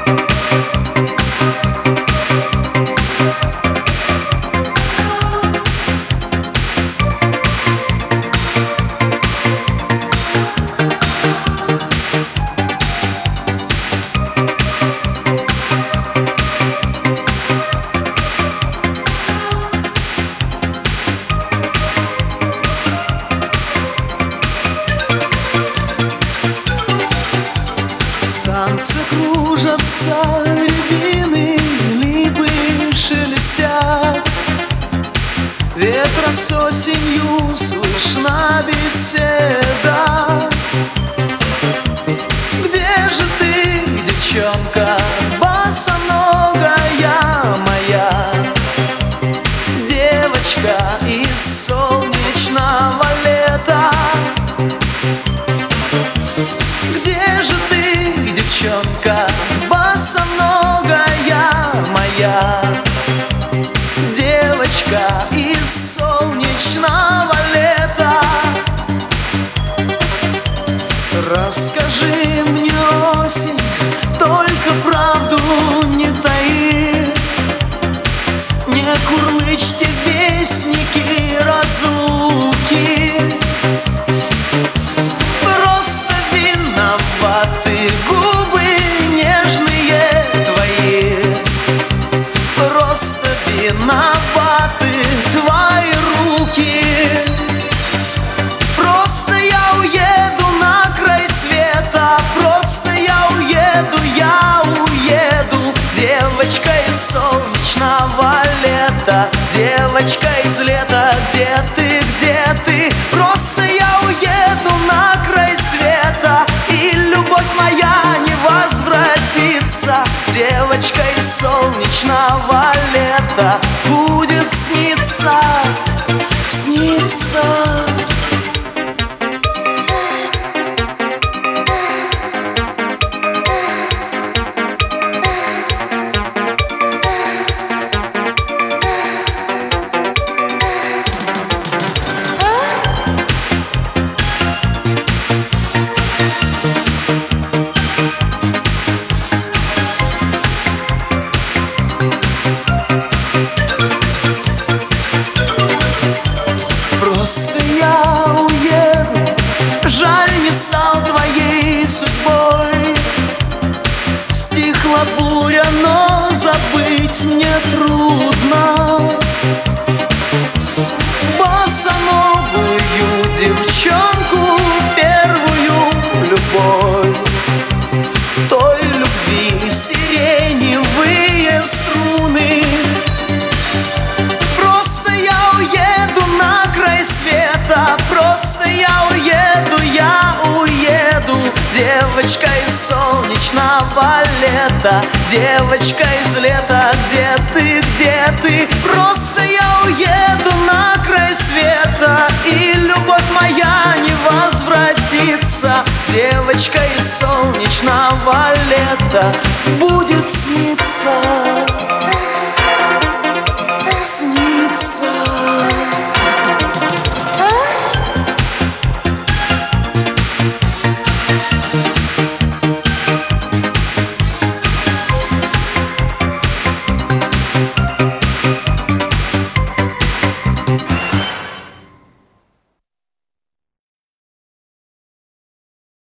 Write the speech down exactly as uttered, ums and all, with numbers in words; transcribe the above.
Танцы кружатся, рябины, липы шелестят. Ветра с осенью слышна беседа. Где же ты, девчонка, босоногая моя? Девочка из солнечного лета. Где же ты, девчонка, босоногая моя? Девочка из солнечного лета. Расскажи мне, осень, только правду не таи. Не курлычьте, вестники разлуки. Просто виноваты губы нежные твои. Просто виноваты твои руки. Просто я уеду на край света. Просто я уеду, я уеду. Девочка из солнечного лета. Девочка из лета, где ты, где ты? Просто я уеду на край света, и любовь моя не возвратится. Девочка из солнечного лета будет сниться, сниться. Просто я уеду, жаль, не стал твоей судьбой. Стихла буря, но забыть мне трудно босоногую девчонку, первую любовь. Той любви сиреневые струны. Просто я уеду на край света. Просто я уеду, я уеду. Девочка из солнечного лета. Девочка из лета, где ты, где ты? Просто я уеду на край света, и любовь моя не возвратится. Девочка из солнечного лета будет сниться.